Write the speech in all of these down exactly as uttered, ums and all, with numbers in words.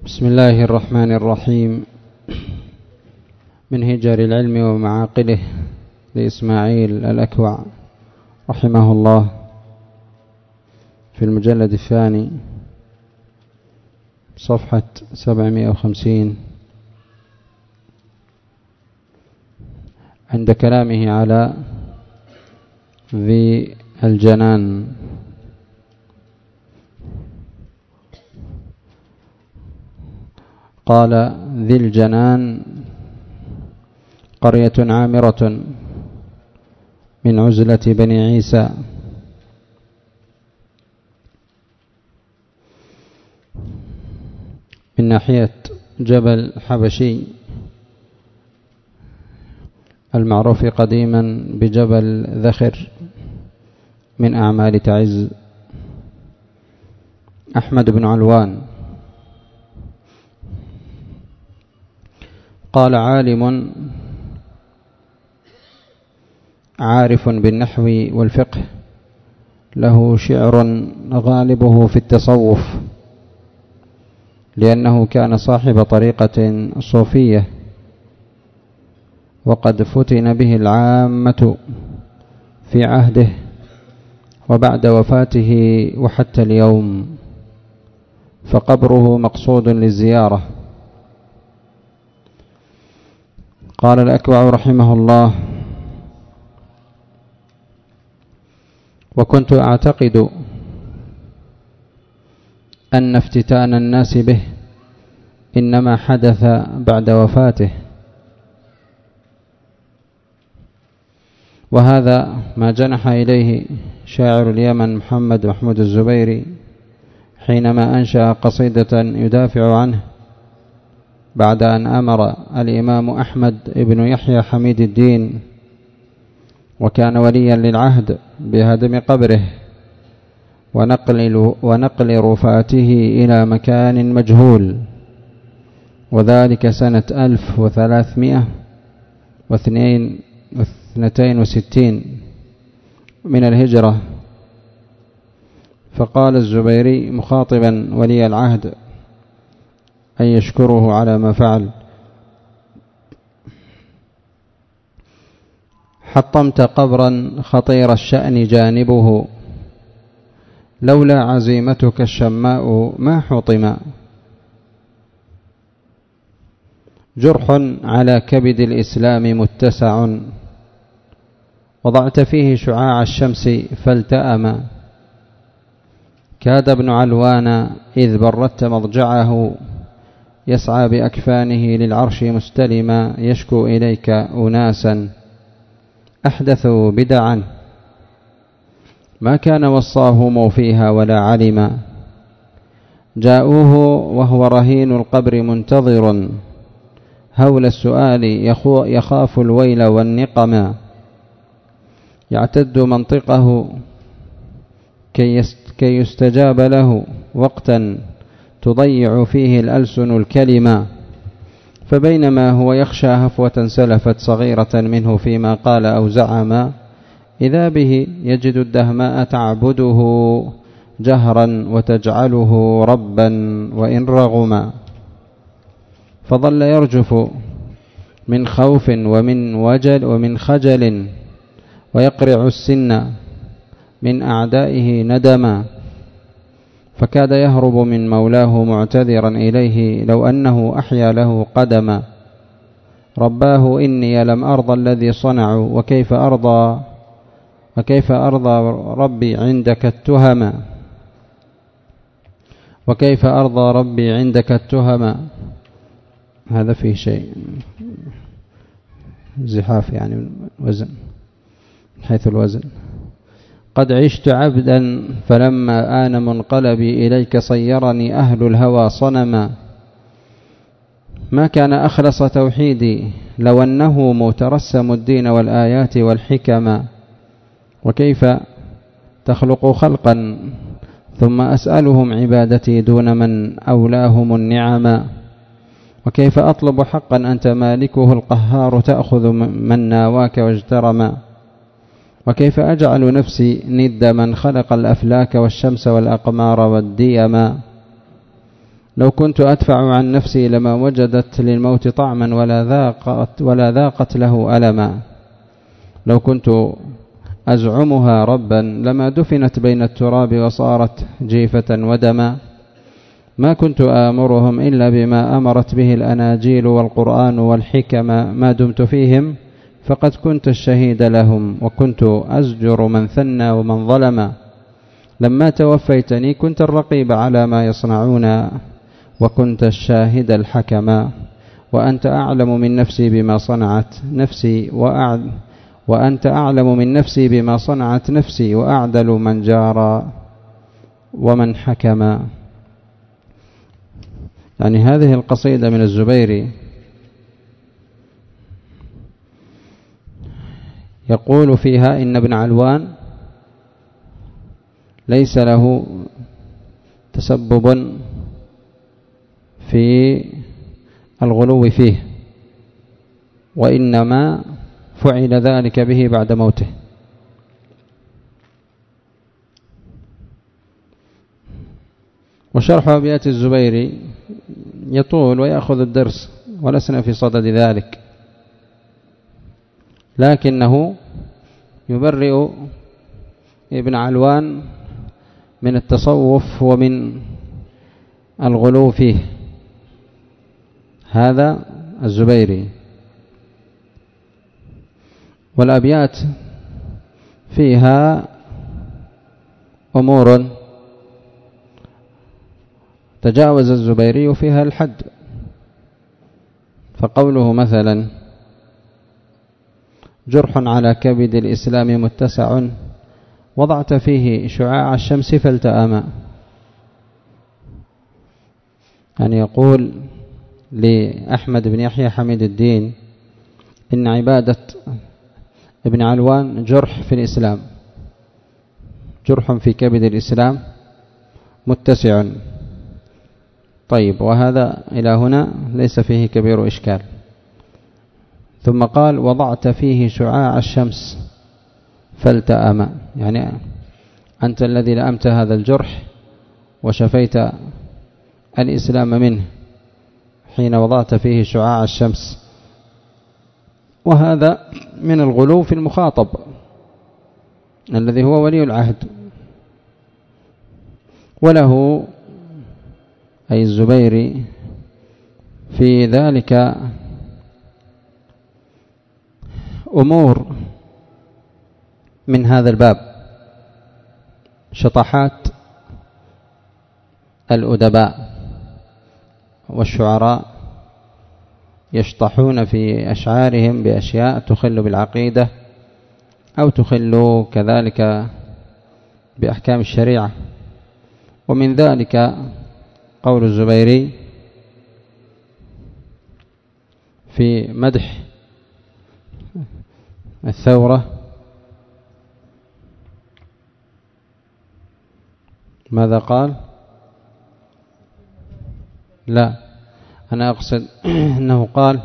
بسم الله الرحمن الرحيم. من هجر العلم ومعاقله لإسماعيل الأكوع رحمه الله في المجلد الثاني صفحة سبعمائة وخمسين عند كلامه على ذي الجنان. قال: ذي الجنان قرية عامرة من عزلة بني عيسى، من ناحية جبل حبشي المعروف قديما بجبل ذخر من أعمال تعز. أحمد بن علوان قال: عالم عارف بالنحو والفقه، له شعر غالبه في التصوف، لأنه كان صاحب طريقة صوفية، وقد فتن به العامة في عهده وبعد وفاته وحتى اليوم، فقبره مقصود للزيارة. قال الأكوع رحمه الله: وكنت أعتقد أن افتتان الناس به إنما حدث بعد وفاته، وهذا ما جنح إليه شاعر اليمن محمد محمود الزبيري حينما أنشأ قصيدة يدافع عنه بعد أن أمر الإمام أحمد ابن يحيى حميد الدين، وكان وليا للعهد، بهدم قبره ونقل, ونقل رفاته إلى مكان مجهول، وذلك سنة ألف وثلاثمائة واثنين وستين من الهجرة. فقال الزبيري مخاطبا ولي العهد أن يشكره على ما فعل: حطمت قبرا خطير الشأن جانبه، لولا عزيمتك الشماء ما حطم، جرح على كبد الإسلام متسع، وضعت فيه شعاع الشمس فالتأم، كاد ابن علوان إذ بردت مضجعه، يسعى بأكفانه للعرش مستلما، يشكو إليك أناسا أحدثوا بدعا، ما كان وصاهم فيها ولا علما، جاءوه وهو رهين القبر منتظر، هول السؤال يخاف الويل والنقما، يعتد منطقه كي يستجاب له وقتا تضيع فيه الألسن الكلمة، فبينما هو يخشى هفوة سلفت صغيرة منه فيما قال أو زعم، إذا به يجد الدهماء تعبده جهرا وتجعله ربا وإن رغما، فظل يرجف من خوف ومن وجل ومن خجل، ويقرع السن من أعدائه ندما، فكاد يهرب من مولاه معتذرا إليه لو أنه أحيا له قدما، رباه إني لم أرضى الذي صنعوا، وكيف أرضى وكيف أرضى ربي عندك التهما، وكيف أرضى ربي عندك التهما. هذا فيه شيء زحاف، يعني وزن، حيث الوزن. قد عشت عبدا فلما آن منقلبي إليك صيرني أهل الهوى صنما، ما كان أخلص توحيدي لو أنه مترسم الدين والآيات والحكما، وكيف تخلق خلقا ثم أسألهم عبادتي دون من أولاهم النعما، وكيف أطلب حقا أنت مالكه القهار تأخذ من ناواك واجترما، وكيف أجعل نفسي ند من خلق الأفلاك والشمس والأقمار والديما، لو كنت أدفع عن نفسي لما وجدت للموت طعما ولا ذاقت, ولا ذاقت له ألما. لو كنت أزعمها ربا لما دفنت بين التراب وصارت جيفة ودما. ما كنت آمرهم إلا بما أمرت به الأناجيل والقرآن والحكم، ما دمت فيهم فقد كنت الشهيد لهم، وكنت أزجر من ثنى ومن ظلم. لما توفيتني كنت الرقيب على ما يصنعون، وكنت الشاهد الحكم. وأنت أعلم من نفسي بما صنعت نفسي وأعد وأنت أعلم من نفسي بما صنعت نفسي وأعدل من جار ومن حكم. يعني هذه القصيدة من الزبيري يقول فيها إن ابن علوان ليس له تسبب في الغلو فيه، وإنما فعل ذلك به بعد موته. وشرح أبيات الزبيري يطول ويأخذ الدرس ولسنا في صدد ذلك، لكنه يبرئ ابن علوان من التصوف ومن الغلو فيه، هذا الزبيري. والأبيات فيها أمور تجاوز الزبيري فيها الحد. فقوله مثلا: جرح على كبد الإسلام متسع، وضعت فيه شعاع الشمس فالتأما. يعني يقول لأحمد بن يحيى حميد الدين إن عبادة ابن علوان جرح في الإسلام، جرح في كبد الإسلام متسع. طيب، وهذا إلى هنا ليس فيه كبير إشكال. ثم قال: وضعت فيه شعاع الشمس فالتأم، يعني أنت الذي لأمت هذا الجرح وشفيت الإسلام منه حين وضعت فيه شعاع الشمس. وهذا من الغلو في المخاطب الذي هو ولي العهد. وله أي الزبيري في ذلك أمور من هذا الباب، شطحات الأدباء والشعراء يشطحون في أشعارهم بأشياء تخل بالعقيدة أو تخل كذلك بأحكام الشريعة. ومن ذلك قول الزبيري في مدح الثورة: ماذا قال؟ لا، أنا أقصد أنه قال: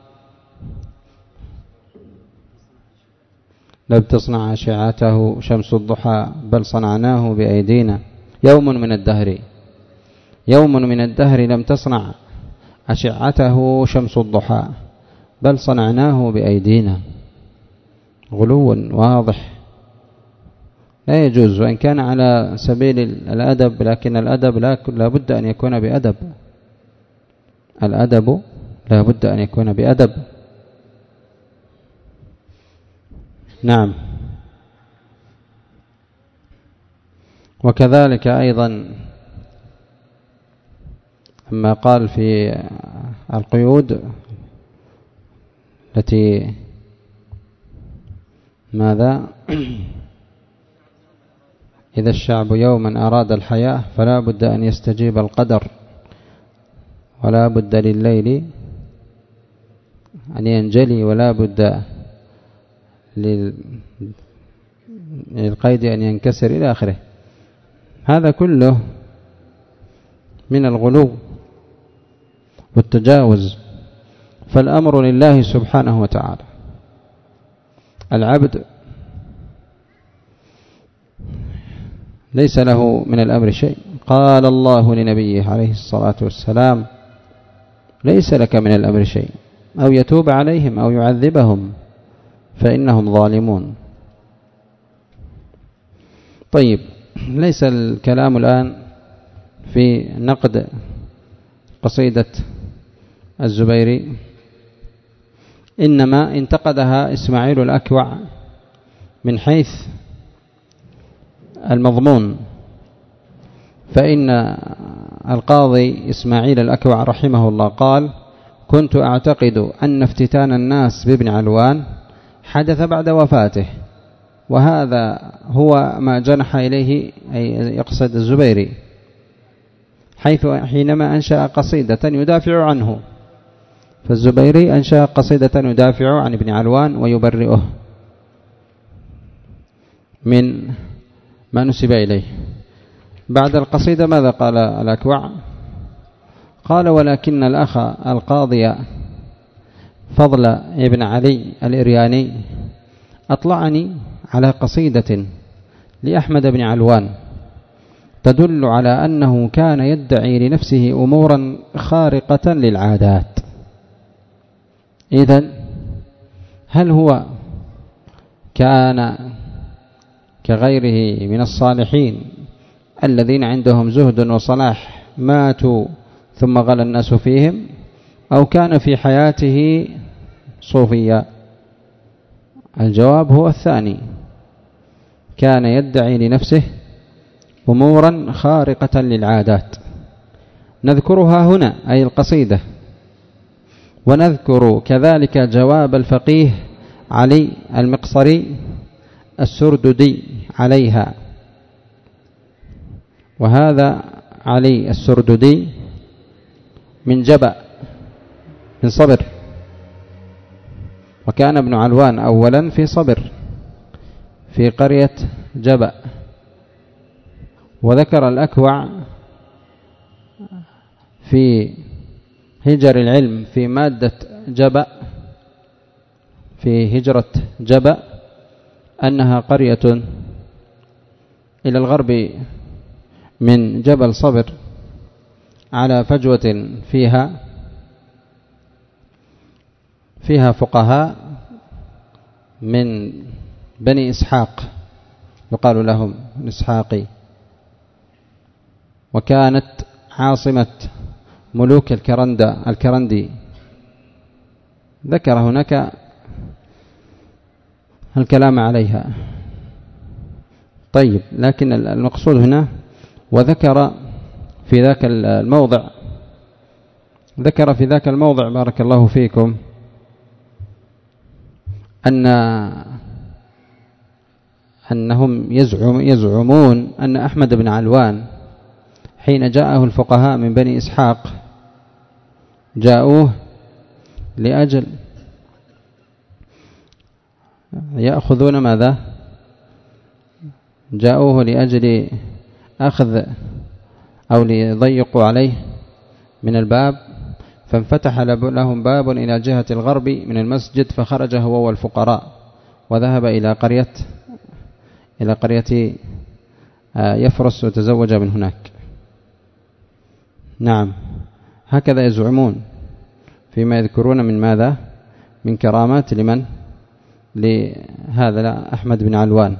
لم تصنع أشعته شمس الضحى بل صنعناه بأيدينا. يوم من الدهر يوم من الدهر لم تصنع أشعته شمس الضحى بل صنعناه بأيدينا. غلو واضح لا يجوز، وإن كان على سبيل الأدب، لكن الأدب لا بد أن يكون بأدب. الأدب لا بد أن يكون بأدب. نعم. وكذلك أيضا أما قال في القيود التي ماذا إذا الشعب يوما أراد الحياة فلا بد أن يستجيب القدر، ولا بد لليل أن ينجلي، ولا بد للقيد أن ينكسر إلى آخره. هذا كله من الغلو والتجاوز. فالأمر لله سبحانه وتعالى. العبد ليس له من الأمر شيء، قال الله لنبيه عليه الصلاة والسلام ليس لك من الأمر شيء، أو يتوب عليهم أو يعذبهم فإنهم ظالمون. طيب، ليس الكلام الآن في نقد قصيدة الزبيري، إنما انتقدها إسماعيل الأكوع من حيث المضمون. فإن القاضي إسماعيل الأكوع رحمه الله قال: كنت أعتقد أن افتتان الناس بابن علوان حدث بعد وفاته، وهذا هو ما جنح إليه، أي يقصد الزبيري، حيث حينما أنشأ قصيدة يدافع عنه. فالزبيري أنشأ قصيدة يدافع عن ابن علوان ويبرئه من ما نسب إليه. بعد القصيدة ماذا قال الأكوع؟ قال: ولكن الأخ القاضي فضل ابن علي الإرياني أطلعني على قصيدة لأحمد بن علوان تدل على أنه كان يدعي لنفسه أمورا خارقة للعادات. إذن هل هو كان كغيره من الصالحين الذين عندهم زهد وصلاح ماتوا ثم غلا الناس فيهم، أو كان في حياته صوفيا؟ الجواب هو الثاني، كان يدعي لنفسه أمورا خارقة للعادات نذكرها هنا، أي القصيدة، ونذكر كذلك جواب الفقيه علي المقصري السرددي عليها. وهذا علي السرددي من جبأ، من صبر، وكان ابن علوان أولا في صبر في قرية جبأ. وذكر الأكوع في هجر العلم في مادة جبأ، في هجرة جبأ، أنها قرية إلى الغرب من جبل صبر على فجوة فيها فيها فقهاء من بني إسحاق يقال لهم الإسحاقي، وكانت عاصمة ملوك الكرندة الكرندي. ذكر هناك الكلام عليها. طيب، لكن المقصود هنا، وذكر في ذاك الموضع ذكر في ذاك الموضع بارك الله فيكم أن أنهم يزعم يزعمون أن أحمد بن علوان حين جاءه الفقهاء من بني إسحاق جاءوه لأجل يأخذون ماذا؟ جاءوه لأجل أخذ أو ليضيقوا عليه من الباب، فانفتح لهم باب إلى جهة الغرب من المسجد، فخرج هو والفقراء وذهب إلى قرية إلى قرية يفرس وتزوج من هناك. نعم، هكذا يزعمون فيما يذكرون من ماذا؟ من كرامات لمن؟ لهذا أحمد بن علوان.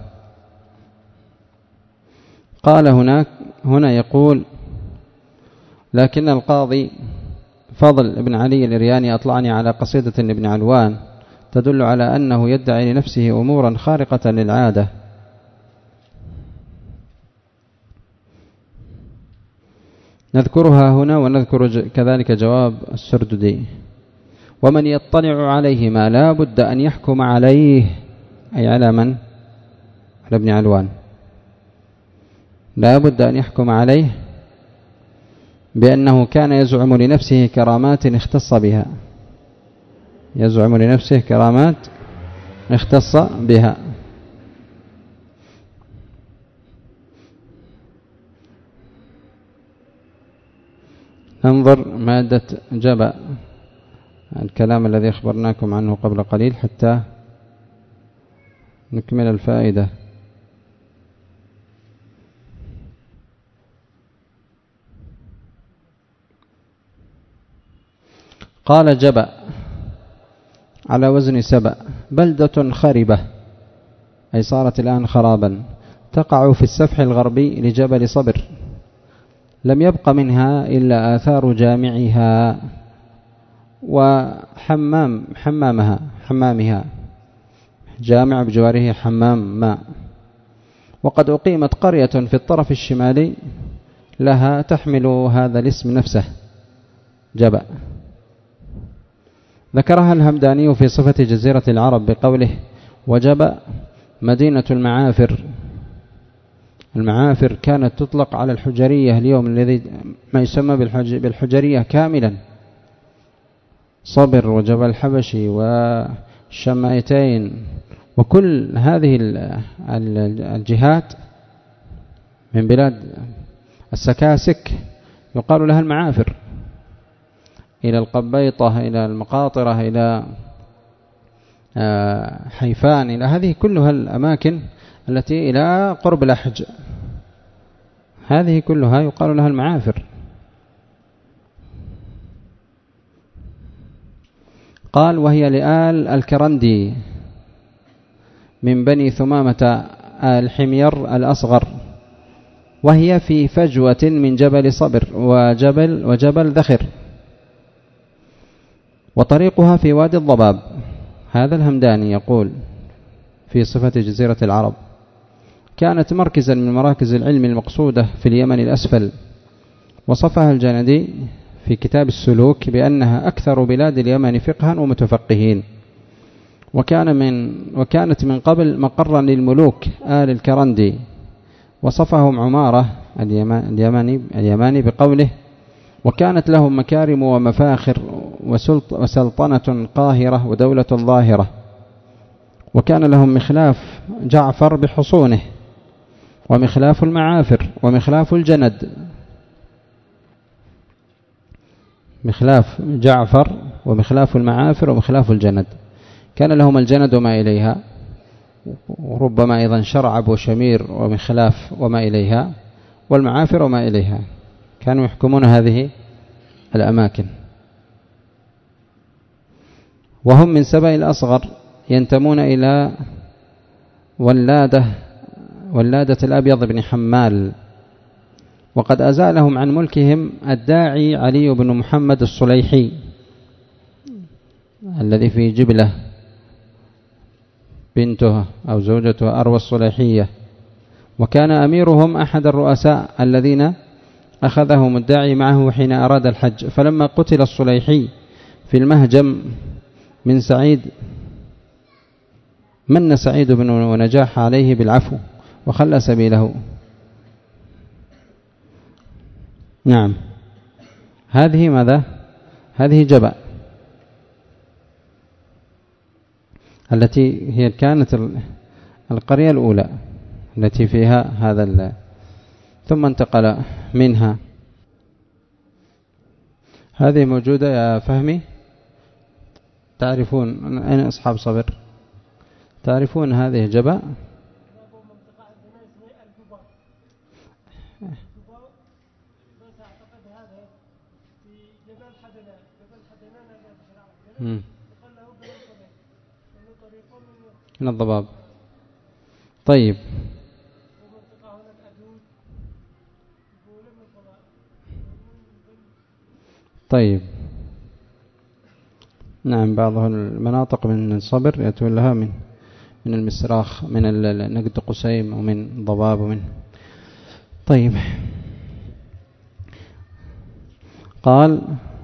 قال هناك هنا يقول: لكن القاضي فضل ابن علي الإرياني أطلعني على قصيدة ابن علوان تدل على أنه يدعي لنفسه أمورا خارقة للعادة. نذكرها هنا، ونذكر كذلك جواب السرددي: ومن يطلع عليهما لا بد أن يحكم عليه، أي على من؟ على ابن علوان، لا بد أن يحكم عليه بأنه كان يزعم لنفسه كرامات اختص بها، يزعم لنفسه كرامات اختص بها. ننظر مادة جبأ، الكلام الذي أخبرناكم عنه قبل قليل حتى نكمل الفائدة. قال جبأ على وزن سبأ، بلدة خربة أي صارت الآن خرابا، تقع في السفح الغربي لجبل صبر، لم يبق منها إلا آثار جامعها وحمام حمامها حمامها جامع بجواره حمام ماء. وقد أقيمت قرية في الطرف الشمالي لها تحمل هذا الاسم نفسه جبأ. ذكرها الهمداني في صفة جزيرة العرب بقوله: وجبأ مدينة المعافر. المعافر كانت تطلق على الحجرية اليوم الذي ما يسمى بالحجرية كاملا، صبر وجبل الحبشي والشمائتين وكل هذه الجهات من بلاد السكاسك يقال لها المعافر، إلى القبيطة إلى المقاطرة إلى حيفان، إلى هذه كلها الأماكن التي إلى قرب الأحج، هذه كلها يقال لها المعافر. قال: وهي لآل الكرندي من بني ثمامة الحمير الأصغر، وهي في فجوة من جبل صبر وجبل, وجبل ذخر، وطريقها في وادي الضباب. هذا الهمداني يقول في صفة جزيرة العرب: كانت مركزا من مراكز العلم المقصودة في اليمن الأسفل. وصفها الجندي في كتاب السلوك بأنها أكثر بلاد اليمن فقها ومتفقهين، وكان من وكانت من قبل مقرا للملوك آل الكرندي. وصفهم عمارة اليماني, اليماني بقوله: وكانت لهم مكارم ومفاخر وسلطنة قاهرة ودولة ظاهرة، وكان لهم مخلاف جعفر بحصونه، ومخلاف المعافر، ومخلاف الجند. مخلاف جعفر ومخلاف المعافر ومخلاف الجند. كان لهم الجند وما إليها، وربما أيضا شرعب وشمير ومخلاف وما إليها، والمعافر وما إليها. كانوا يحكمون هذه الأماكن. وهم من سبأ الأصغر ينتمون إلى ولادة ولادة الأبيض بن حمال. وقد أزالهم عن ملكهم الداعي علي بن محمد الصليحي الذي في جبلة بنته أو زوجته أروى الصليحية، وكان أميرهم أحد الرؤساء الذين أخذهم الداعي معه حين أراد الحج. فلما قتل الصليحي في المهجم من سعيد من سعيد بن ونجاح عليه بالعفو وخلى سبيله. نعم، هذه ماذا؟ هذه جبأ التي هي كانت القرية الأولى التي فيها هذا ال... ثم انتقل منها. هذه موجودة يا فهمي؟ تعرفون أين أصحاب صبر؟ تعرفون هذه جبأ؟ من الضباب. طيب، طيب نعم، بعض المناطق من الصبر يأتون لها من من المسراخ، من نقد قسيم، ومن ضباب، ومن طيب. قال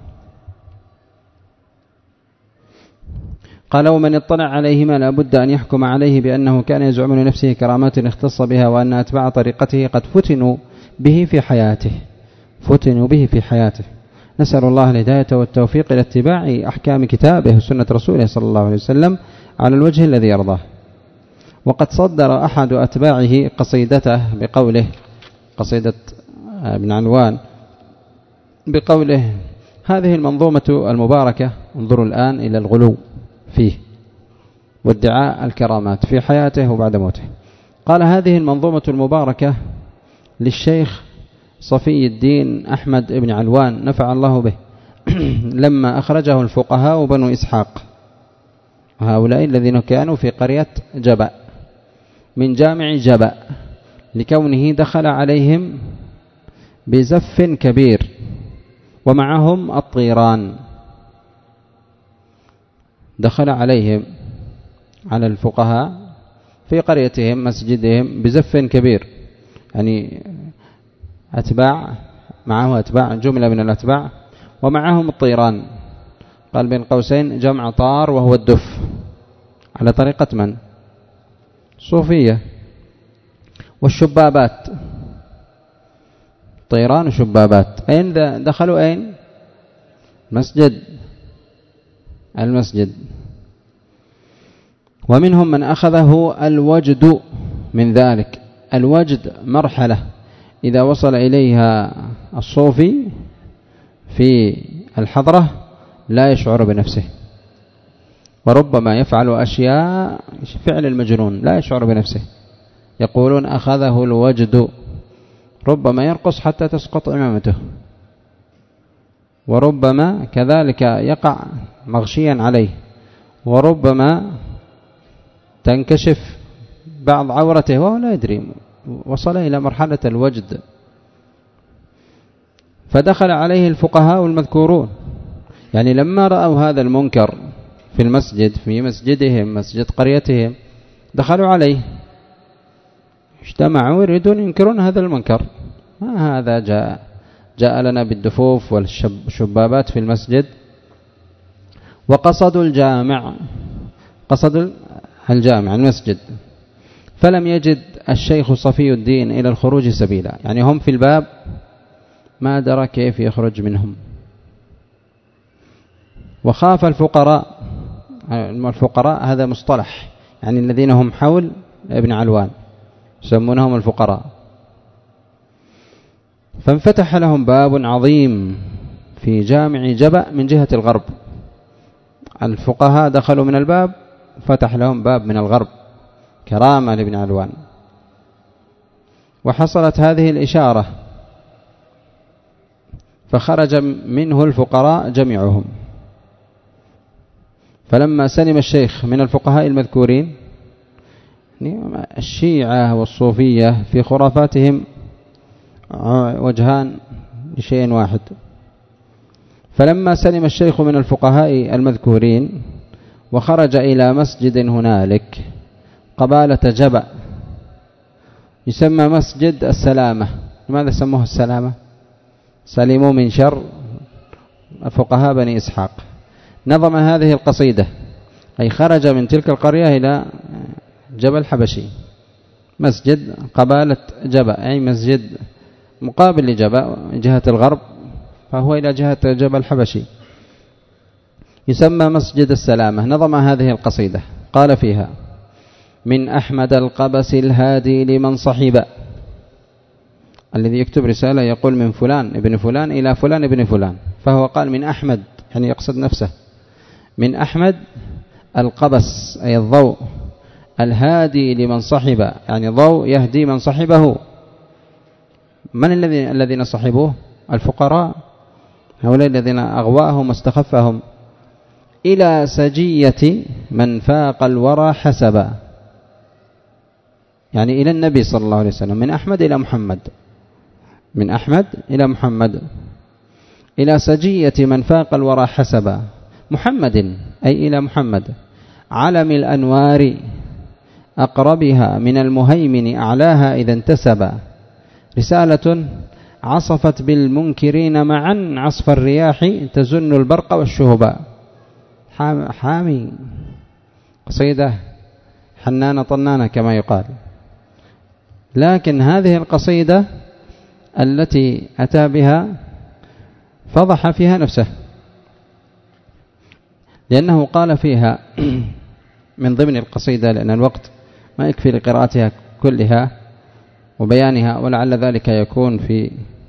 قال ومن اطلع عليهما لابد أن يحكم عليه بأنه كان يزعم لنفسه كرامات اختص بها، وأن أتباع طريقته قد فتنوا به في حياته فتنوا به في حياته نسأل الله الهداية والتوفيق إلى اتباع أحكام كتابه وسنة رسوله صلى الله عليه وسلم على الوجه الذي يرضاه. وقد صدر أحد أتباعه قصيدته بقوله، قصيدة ابن علوان، بقوله: هذه المنظومة المباركة، انظروا الآن إلى الغلو فيه وادعاء الكرامات في حياته وبعد موته. قال: هذه المنظومة المباركة للشيخ صفي الدين أحمد بن علوان نفع الله به، لما أخرجه الفقهاء بنو إسحاق، هؤلاء الذين كانوا في قرية جبأ من جامع جبأ، لكونه دخل عليهم بزف كبير ومعهم الطيران، دخل عليهم على الفقهاء في قريتهم مسجدهم بزف كبير، يعني أتباع معه أتباع جملة من الأتباع ومعهم الطيران، قال بين قوسين جمع طار وهو الدف، على طريقة من؟ صوفية. والشبابات، طيران وشبابات، أين دخلوا؟ أين؟ مسجد، المسجد. ومنهم من أخذه الوجد من ذلك. الوجد مرحلة إذا وصل إليها الصوفي في الحضرة لا يشعر بنفسه، وربما يفعل أشياء فعل المجنون لا يشعر بنفسه، يقولون أخذه الوجد، ربما يرقص حتى تسقط عمامته، وربما كذلك يقع مغشيا عليه، وربما تنكشف بعض عورته وهو لا يدري، وصل إلى مرحلة الوجد. فدخل عليه الفقهاء المذكورون، يعني لما رأوا هذا المنكر في المسجد، في مسجدهم مسجد قريتهم، دخلوا عليه، اجتمعوا يريدون ينكرون هذا المنكر، ما هذا جاء جاء لنا بالدفوف والشبابات في المسجد. وقصدوا الجامع، قصدوا الجامع المسجد، فلم يجد الشيخ صفي الدين إلى الخروج سبيلا، يعني هم في الباب ما درى كيف يخرج منهم. وخاف الفقراء، الفقراء هذا مصطلح، يعني الذين هم حول ابن علوان يسمونهم الفقراء، فانفتح لهم باب عظيم في جامع جبأ من جهة الغرب. الفقهاء دخلوا من الباب، فتح لهم باب من الغرب كرامة لابن علوان. وحصلت هذه الإشارة فخرج منه الفقراء جميعهم. فلما سلم الشيخ من الفقهاء المذكورين، الشيعة والصوفية في خرافاتهم وجهان لشيء واحد، فلما سلم الشيخ من الفقهاء المذكورين وخرج إلى مسجد هنالك قبالة جبأ يسمى مسجد السلامة. لماذا سموه السلامة؟ سلموا من شر فقهاء بني إسحاق. نظم هذه القصيدة، أي خرج من تلك القرية إلى جبل حبشي، مسجد قبالة جبأ، أي مسجد مقابل لجبأ جهة الغرب، فهو إلى جهة جبل حبشي، يسمى مسجد السلامة. نظم هذه القصيدة، قال فيها: من أحمد القبس الهادي لمن صحب. الذي يكتب رسالة يقول من فلان ابن فلان إلى فلان ابن فلان، فهو قال من أحمد، يعني يقصد نفسه، من أحمد القبس أي الضوء، الهادي لمن صحب، يعني ضوء يهدي من صحبه. من الذين الذين صحبوه؟ الفقراء، هؤلاء الذين أغواهم واستخفهم. إلى سجية من فاق الورى حسبا، يعني إلى النبي صلى الله عليه وسلم، من أحمد إلى محمد، من أحمد إلى محمد، إلى سجية من فاق الورى حسبا، محمد أي إلى محمد، علم الأنوار أقربها من المهيمن أعلاها إذا انتسبا، رسالة عصفت بالمنكرين معا عصف الرياح تزن البرق والشهبا. حامي، قصيدة حنانة طنانة كما يقال. لكن هذه القصيدة التي أتى بها فضح فيها نفسه، لأنه قال فيها من ضمن القصيدة، لأن الوقت ما يكفي لقراءتها كلها وبيانها، ولعل ذلك يكون في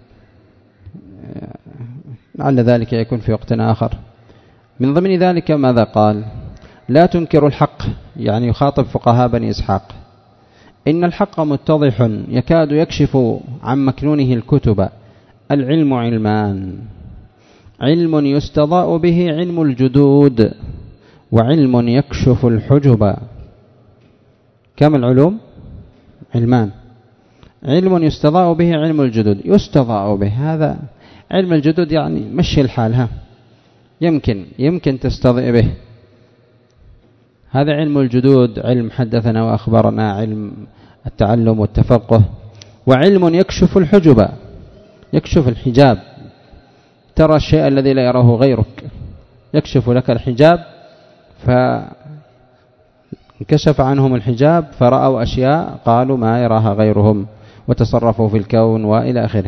لعل ذلك يكون في وقت آخر. من ضمن ذلك ماذا قال؟ لا تنكر الحق، يعني يخاطب فقهاء بني إسحاق، إن الحق متضح يكاد يكشف عن مكنونه الكتب، العلم علمان علم يستضاء به علم الجدود، وعلم يكشف الحجب. كم العلوم؟ علمان. علم يستضاء به علم الجدود، يستضاء به هذا علم الجدود يعني مشي الحال، ها يمكن يمكن تستضيء به، هذا علم الجدود، علم حدثنا وأخبرنا، علم التعلم والتفقه. وعلم يكشف الحجب، يكشف الحجاب، ترى الشيء الذي لا يراه غيرك، يكشف لك الحجاب، فانكشف عنهم الحجاب فرأوا أشياء قالوا ما يراها غيرهم وتصرفوا في الكون وإلى آخره.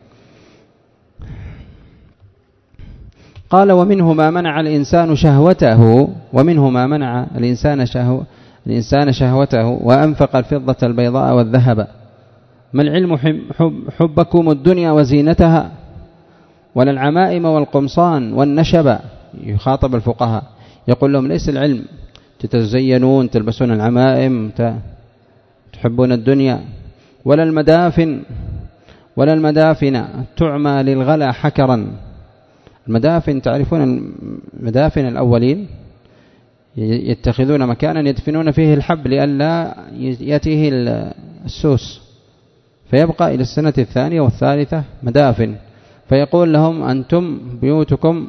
قال ومنه ما منع الإنسان شهوته، ومنه ما منع الإنسان شهو الإنسان شهوته وأنفق الفضة البيضاء والذهب. ما العلم حب حبكم الدنيا وزينتها، ولا العمائم والقمصان والنشب. يخاطب الفقهاء يقول لهم ليس العلم تتزينون تلبسون العمائم تحبون الدنيا، ولا المدافن ولا المدافن تعمى للغلا حكرا. المدافن تعرفون المدافن الأولين يتخذون مكانا يدفنون فيه الحب لئلا يأتيه السوس، فيبقى إلى السنة الثانية والثالثة مدافن، فيقول لهم أنتم بيوتكم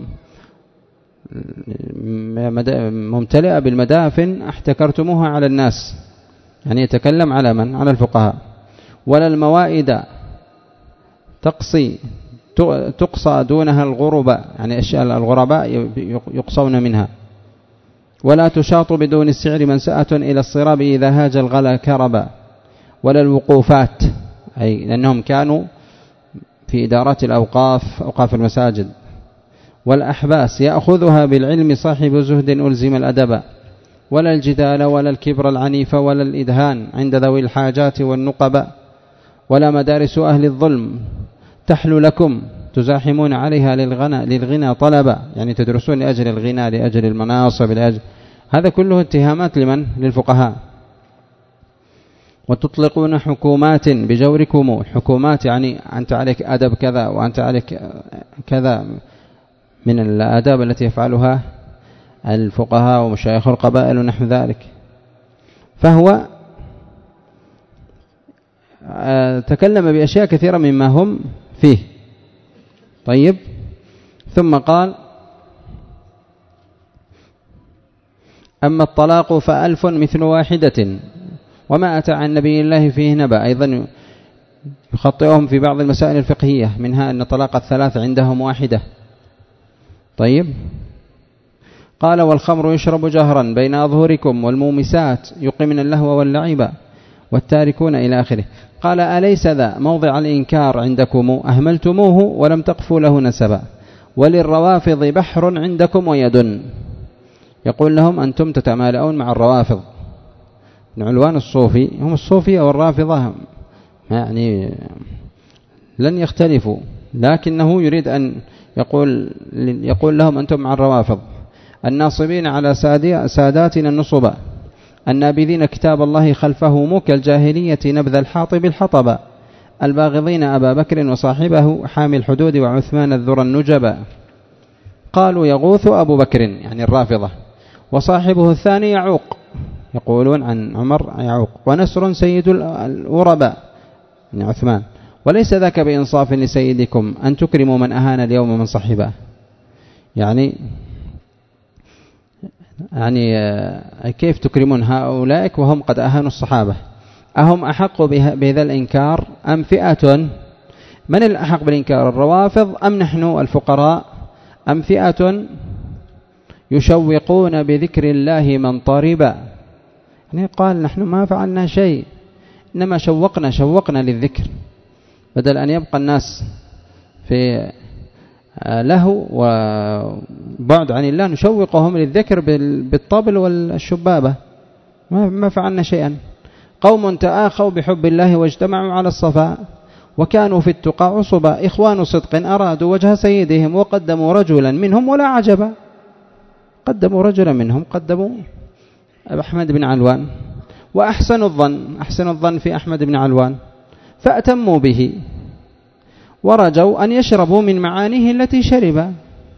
ممتلئة بالمدافن احتكرتموها على الناس، يعني يتكلم على من؟ على الفقهاء. ولا الموائد تقصي تقصى دونها الغرباء، يعني أشياء الغرباء يقصون منها. ولا تشاط بدون السعر منسأة إلى الصراب إذا هاج الغلا كربا. ولا الوقوفات، أي لأنهم كانوا في إدارات الأوقاف، أوقاف المساجد. والأحباس يأخذها بالعلم صاحب زهد ألزم الأدب. ولا الجدال ولا الكبر العنيف ولا الإدهان عند ذوي الحاجات والنقب. ولا مدارس أهل الظلم تحل لكم تزاحمون عليها للغنى, للغنى طلبا، يعني تدرسون لأجل الغنى لأجل المناصب لأجل هذا كله اتهامات لمن؟ للفقهاء. وتطلقون حكومات بجوركم، حكومات يعني أنت عليك أدب كذا وأنت عليك كذا من الآداب التي يفعلها الفقهاء ومشايخ القبائل ونحو ذلك. فهو تكلم بأشياء كثيرة مما هم فيه. طيب، ثم قال أما الطلاق فألف مثل واحدة وما أتى عن نبي الله فيه نبأ. أيضا يخطئهم في بعض المسائل الفقهية، منها أن طلاق الثلاث عندهم واحدة. طيب، قال والخمر يشرب جهرا بين أظهركم والمومسات يقمن اللهو واللعب والتاركون إلى آخره. قال أليس ذا موضع الإنكار عندكم أهملتموه ولم تقفوا له نسبا. وللروافض بحر عندكم ويد. يقول لهم أنتم تتمالؤون مع الروافض، عنوان الصوفي هم الصوفية والرافضة يعني لن يختلفوا، لكنه يريد أن يقول يقول لهم أنتم مع الروافض الناصبين على ساداتنا النصبا النابذين كتاب الله خلفهم كالجاهلية نبذ الحاطب الحطب الباغضين أبا بكر وصاحبه حامي الحدود وعثمان الذرى النجبا. قالوا يغوث أبو بكر يعني الرافضة، وصاحبه الثاني يعوق، يقولون عن عمر يعوق، ونسر سيد الأورباء يعني عثمان. وليس ذاك بإنصاف لسيدكم أن تكرموا من أهان اليوم من صحبه. يعني يعني كيف تكرمون هؤلاء وهم قد أهانوا الصحابة؟ أهم أحق بهذا الإنكار أم فئة؟ من الأحق بالإنكار، الروافض أم نحن الفقراء أم فئة يشوقون بذكر الله من طربا؟ يعني قال نحن ما فعلنا شيء، إنما شوقنا شوقنا للذكر، بدل أن يبقى الناس في له وبعد عن الله نشوقهم للذكر بالطبل والشبابة. ما فعلنا شيئا. قوم تآخوا بحب الله واجتمعوا على الصفاء وكانوا في التقى عصبا إخوان صدق أرادوا وجه سيدهم وقدموا رجلا منهم ولا عجبا. قدموا رجلا منهم، قدموا أحمد بن علوان. وأحسن الظن أحسن الظن في أحمد بن علوان فأتموا به ورجوا أن يشربوا من معانيه التي شربا.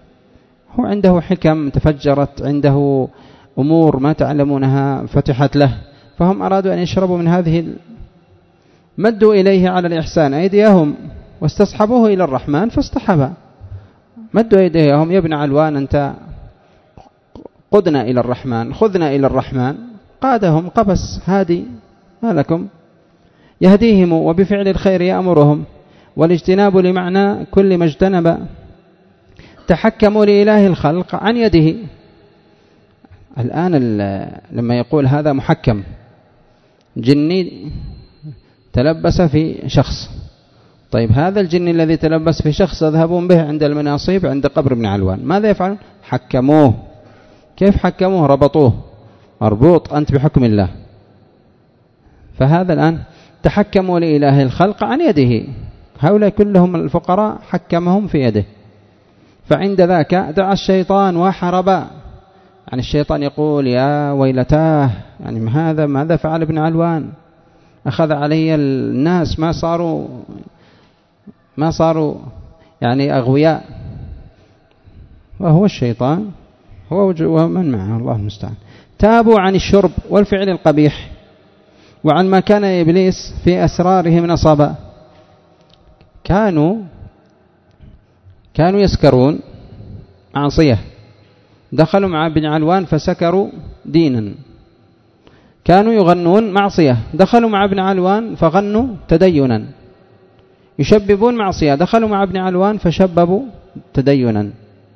هو عنده حكم تفجرت، عنده أمور ما تعلمونها فتحت له، فهم أرادوا أن يشربوا من هذه. مدوا إليه على الإحسان أيديهم واستصحبوه إلى الرحمن فاصطحبا. مدوا أيديهم: يا ابن علوان أنت قدنا إلى الرحمن، خذنا إلى الرحمن. قادهم قبس هادي، ما لكم؟ يهديهم وبفعل الخير يأمرهم، والاجتناب لمعنى كل ما اجتنب. تحكموا لإله الخلق عن يده. الآن لما يقول هذا محكم، جني تلبس في شخص، طيب هذا الجن الذي تلبس في شخص يذهبون به عند المناصيب عند قبر ابن علوان، ماذا يفعلون؟ حكموه. كيف حكموه؟ ربطوه مربوط، أنت بحكم الله. فهذا الآن تحكموا لإله الخلق عن يده، هؤلاء كلهم الفقراء حكمهم في يده. فعند ذاك دعا الشيطان وحربا، يعني الشيطان يقول: يا ويلتاه، يعني هذا ماذا فعل ابن علوان؟ أخذ علي الناس، ما صاروا ما صاروا يعني أغوياء. وهو الشيطان هو ومن معه، الله المستعان. تابوا عن الشرب والفعل القبيح، وعن ما كان إبليس في أسرارهم نصبا. كانوا كانوا يسكرون معصية، دخلوا مع ابن علوان فسكروا دينا. كانوا يغنون معصية، دخلوا مع ابن علوان فغنوا تدينا. يشببون معصية، دخلوا مع ابن علوان فشببوا تدينا.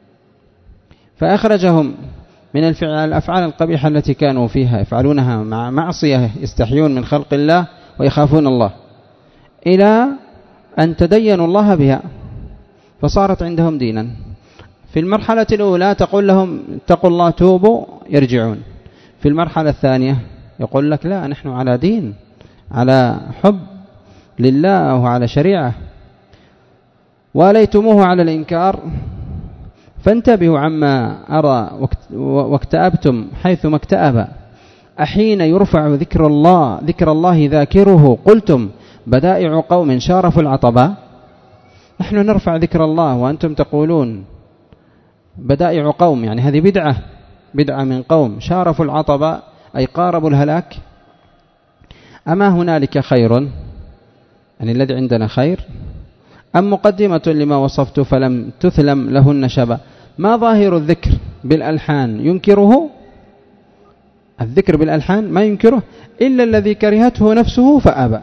فأخرجهم من الأفعال القبيحة التي كانوا فيها يفعلونها مع معصية، يستحيون من خلق الله ويخافون الله، إلى أن تدينوا الله بها فصارت عندهم دينا. في المرحلة الأولى تقول لهم اتقوا الله توبوا، يرجعون. في المرحلة الثانية يقول لك: لا، نحن على دين، على حب لله وعلى شريعة. وليتموه على الإنكار فانتبهوا عما أرى واكتأبتم حيثما اكتأب. أحين يرفع ذكر الله ذكر الله ذاكره قلتم بدائع قوم شارفوا العطباء. نحن نرفع ذكر الله وأنتم تقولون بدائع قوم، يعني هذه بدعة بدعة من قوم شارفوا العطباء أي قاربوا الهلاك. أما هنالك خير، يعني الذي عندنا خير، أم مقدمة لما وصفت فلم تثلم لهن شبا. ما ظاهر الذكر بالألحان ينكره، الذكر بالألحان ما ينكره إلا الذي كرهته نفسه فأبى.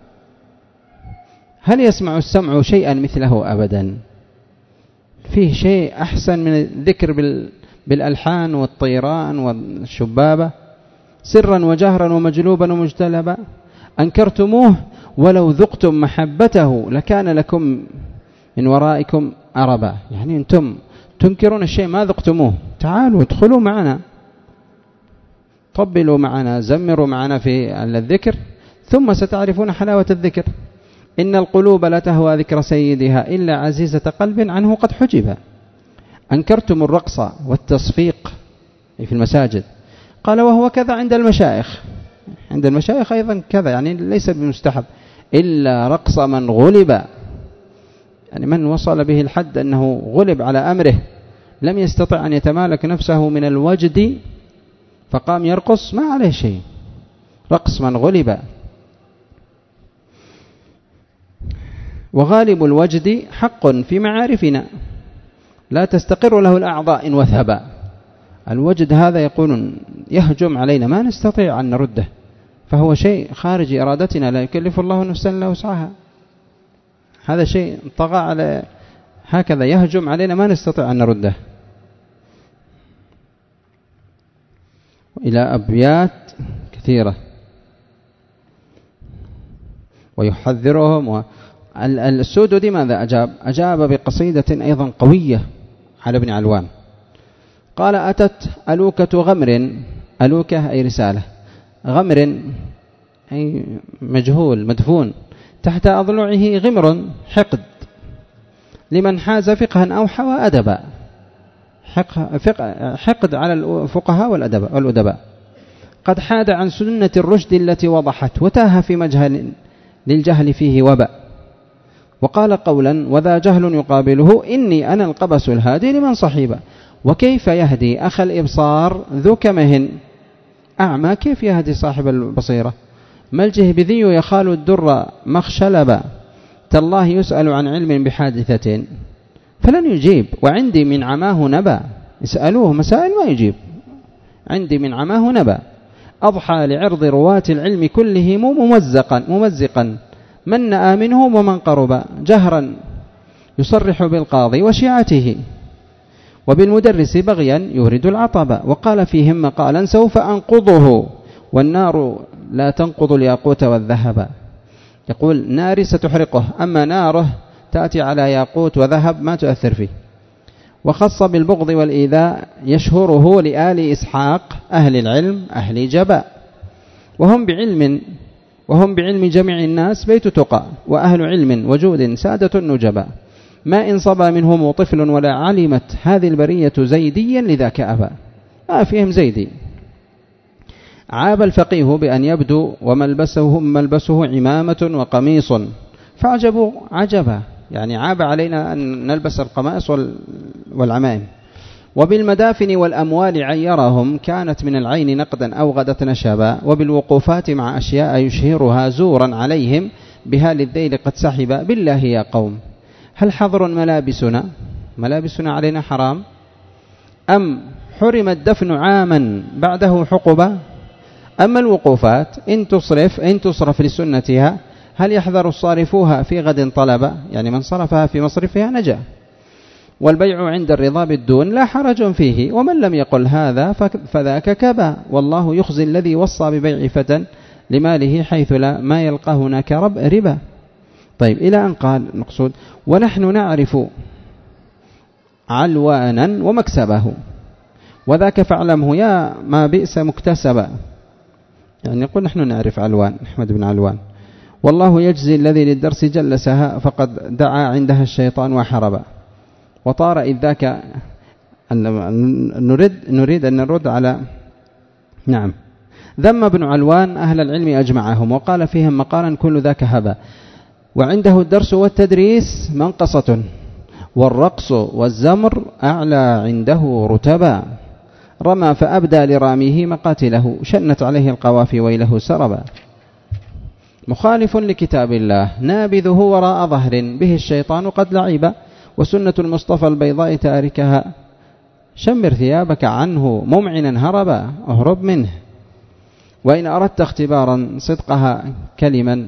هل يسمع السمع شيئا مثله؟ أبدا. فيه شيء أحسن من الذكر بالألحان والطيران والشبابة، سرا وجهرا ومجلوبا ومجتلبا. أنكرتموه ولو ذقتم محبته لكان لكم من ورائكم أربا. يعني أنتم تنكرون الشيء ما ذقتموه، تعالوا ادخلوا معنا، طبلوا معنا، زمروا معنا في الذكر، ثم ستعرفون حلاوة الذكر. إن القلوب لا تهوى ذكر سيدها إلا عزيزة قلب عنه قد حجب. أنكرتم الرقص والتصفيق في المساجد، قال وهو كذا عند المشايخ، عند المشايخ أيضا كذا، يعني ليس بمستحب إلا رقص من غلب، يعني من وصل به الحد أنه غلب على أمره، لم يستطع أن يتمالك نفسه من الوجد فقام يرقص، ما عليه شيء، رقص من غلب. وغالب الوجد حق في معارفنا لا تستقر له الأعضاء إن وثبا. الوجد هذا يقولون يهجم علينا ما نستطيع أن نرده، فهو شيء خارج إرادتنا، لا يكلف الله نفسا إلا وسعها. هذا شيء طغى على هكذا يهجم علينا ما نستطيع أن نرده. إلى أبيات كثيرة ويحذرهم. السودودي ماذا أجاب؟ أجاب بقصيدة أيضا قوية على ابن علوان. قال أتت ألوكة غمر، ألوكة أي رسالة، غمر أي مجهول مدفون، تحت أضلعه غمر حقد، لمن حاز فقها أو حوى أدبا. حقد على الفقهاء والأدباء. قد حاد عن سنة الرشد التي وضحت، وتاه في مجهل للجهل فيه وبا. وقال قولا وذا جهل يقابله إني أنا القبس الهادي لمن صحيبا. وكيف يهدي أخ الإبصار ذو كمه أعمى؟ كيف يهدي صاحب البصيرة؟ ما الجهبذي يخال الدر مخشلبا تالله يسأل عن علم بحادثة فلن يجيب، وعندي من عماه نبا. اسألوه مسائل ما يجيب، عندي من عماه نبا. أضحى لعرض رواة العلم كلهم ممزقا ممزقا من نأى منهم ومن قرب، جهرا يصرح بالقاضي وشيعته وبالمدرس بغيا يورد العطب. وقال فيهم مقالا سوف أنقضه والنار لا تنقض الياقوت والذهب. يقول ناري ستحرقه، أما ناره تأتي على ياقوت وذهب ما تؤثر فيه. وخص بالبغض والإيذاء يشهره لآل إسحاق أهل العلم أهل جباء، وهم بعلم وهم بعلم جميع الناس بيت تقى، وأهل علم وجود سادة النجباء. ما إن صبى منهم طفل ولا علمت هذه البرية زيديا لذاك أبا. ما فيهم زيدي. عاب الفقيه بأن يبدو وملبسه ملبسه عمامة وقميص فعجبوا عجبا، يعني عاب علينا أن نلبس القمائص والعمائم. وبالمدافن والأموال عيرهم كانت من العين نقدا أو غدت نشبا، وبالوقوفات مع أشياء يشهرها زورا عليهم بها للذيل قد سحبا. بالله يا قوم هل حظر ملابسنا ملابسنا علينا حرام، أم حرم الدفن عاما بعده حقبا؟ أما الوقوفات إن تصرف إن تصرف لسنتها هل يحذر الصارفوها في غد طلبا، يعني من صرفها في مصرفها نجا. والبيع عند الرضا بالدون لا حرج فيه، ومن لم يقل هذا فذاك كبا. والله يخزي الذي وصى ببيع فتى لماله حيث لا ما يلقى هناك رب ربا. طيب إلى أن قال المقصود ونحن نعرف علوانا ومكسبه وذاك فاعلمه يا ما بئس مكتسبا. يعني يقول نحن نعرف علوان أحمد بن علوان. والله يجزي الذي للدرس جلسها فقد دعا عندها الشيطان وحربا. وطار إذ ذاك نريد, نريد أن نرد على نعم ذم ابن علوان أهل العلم أجمعهم وقال فيهم مقالا كل ذاك هبا. وعنده الدرس والتدريس منقصة والرقص والزمر أعلى عنده رتبا. رمى فأبدى لراميه مقاتله شنت عليه القوافي ويله سربا. مخالف لكتاب الله نابذه وراء ظهر به الشيطان قد لعب. وسنة المصطفى البيضاء تاركها شمر ثيابك عنه ممعنا هربا أهرب منه. وإن أردت اختبارا صدقها كلما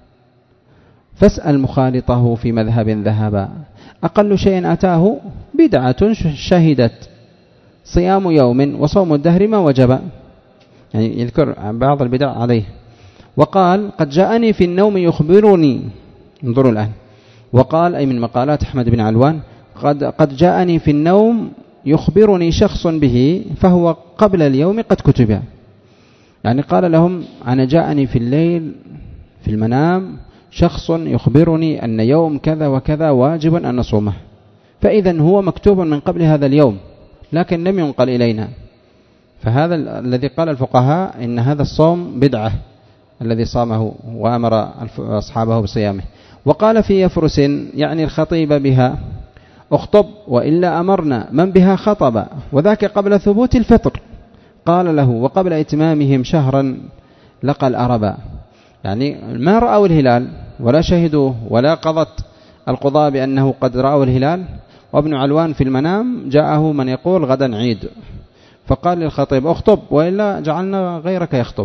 فاسأل مخالطه في مذهب ذهبا. أقل شيء أتاه بدعة شهدت صيام يوم وصوم الدهر ما وجب، يعني يذكر بعض البدع عليه. وقال قد جاءني في النوم يخبرني، انظروا الآن، وقال أي من مقالات أحمد بن علوان قد, قد جاءني في النوم يخبرني شخص به فهو قبل اليوم قد كتب. يعني قال لهم أنا جاءني في الليل في المنام شخص يخبرني أن يوم كذا وكذا واجب أن نصومه، فإذا هو مكتوب من قبل هذا اليوم لكن لم ينقل إلينا. فهذا الذي قال الفقهاء إن هذا الصوم بدعة الذي صامه وأمر أصحابه بصيامه. وقال في يفرس يعني الخطيب بها اخطب وإلا أمرنا من بها خطب، وذاك قبل ثبوت الفطر قال له وقبل إتمامهم شهرا لقى الأربا. يعني ما رأوا الهلال ولا شهدوه ولا قضت القضاء بأنه قد رأوا الهلال، وابن علوان في المنام جاءه من يقول غدا عيد فقال للخطيب اخطب وإلا جعلنا غيرك يخطب.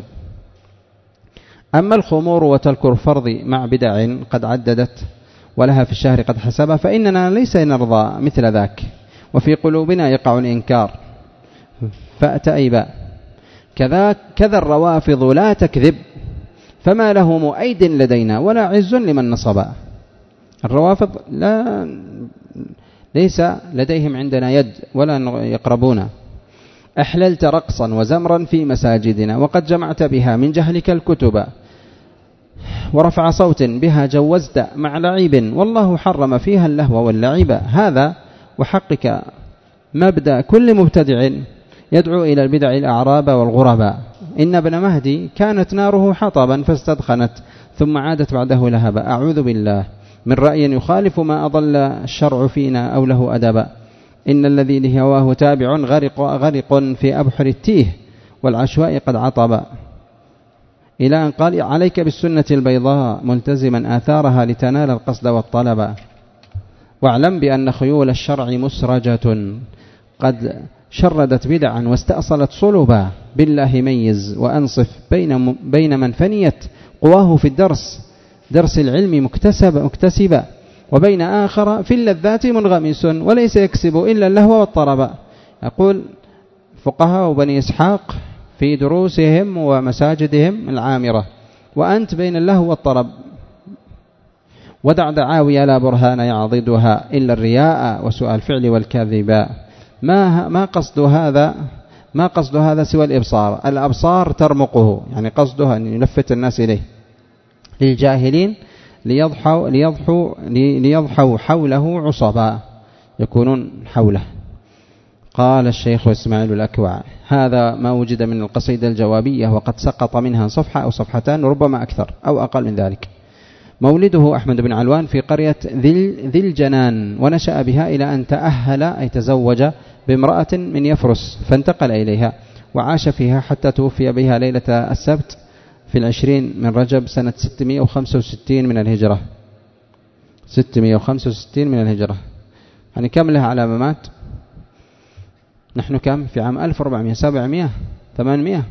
أما الخمور وترك الفرض مع بدع قد عددت ولها في الشهر قد حسبها فإننا ليس نرضى مثل ذاك، وفي قلوبنا يقع الإنكار فأتأيبا. كذا كذا الروافض لا تكذب فما له مؤيد لدينا ولا عز لمن نصبا. الروافض لا ليس لديهم عندنا يد ولا يقربون. أحللت رقصا وزمرا في مساجدنا وقد جمعت بها من جهلك الكتب، ورفع صوت بها جوزت مع لعيب والله حرم فيها اللهو واللعب. هذا وحقك مبدأ كل مبتدع يدعو إلى البدع الأعراب والغرباء. إن ابن مهدي كانت ناره حطبا فاستدخنت ثم عادت بعده لهبا. أعوذ بالله من رأي يخالف ما أضل الشرع فينا أو له أدبا. إن الذي لهواه تابع غرق, غرق في أبحر التيه والعشواء قد عطب، إلى أن قال عليك بالسنة البيضاء ملتزما آثارها لتنال القصد والطلب، واعلم بأن خيول الشرع مسرجة قد شردت بدعا واستأصلت صلبا، بالله ميز وأنصف بين, بين من فنيت قواه في الدرس درس العلم مكتسب مكتسبا، وبين آخر في اللذات منغمس وليس يكسب إلا اللهو والطرب. يقول فقهاء بني إسحاق في دروسهم ومساجدهم العامرة، وأنت بين اللهو والطرب. ودع دعاوي لا برهان يعضدها إلا الرياء وسوء الفعل والكذب. ما ما قصد هذا ما قصد هذا سوى الإبصار. الأبصار ترمقه، يعني قصدها أن يلفت الناس إليه للجاهلين ليضحوا ليضحوا ليضحوا حوله عصبا، يكونون حوله. قال الشيخ إسماعيل الأكوع: هذا ما وجد من القصيدة الجوابية، وقد سقط منها صفحة أو صفحتان ربما أكثر أو أقل من ذلك. مولده أحمد بن علوان في قرية ذي الجنان، ونشأ بها إلى أن تأهل أي تزوج بامرأة من يفرس فانتقل إليها، وعاش فيها حتى توفي بها ليلة السبت في العشرين من رجب سنة ستمائة وخمسة وستين من الهجرة. ستمائة وخمسة وستين من الهجرة، يعني كم لها على ما مات؟ نحن كم في عام ألف وأربعمائة سبعمائة ثمانمائة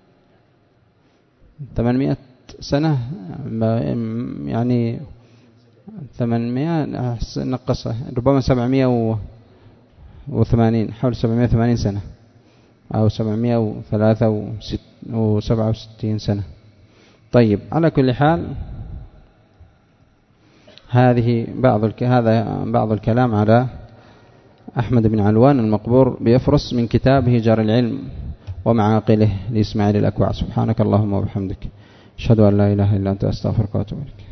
ثمانمائة سنة، يعني ثمانمائة نقص ربما سبعمائة وثمانين، حول سبعمائة وثمانين سنة أو سبعمائة وثلاثة وسبعة وستين سنة. طيب، على كل حال هذه بعض الك... هذا بعض الكلام على أحمد بن علوان المقبور بيفرس من كتابه جار العلم ومعاقله لإسماعيل الأكوع. سبحانك اللهم وبحمدك، أشهد أن لا إله إلا أنت، أستغفرك وأتوب إليك.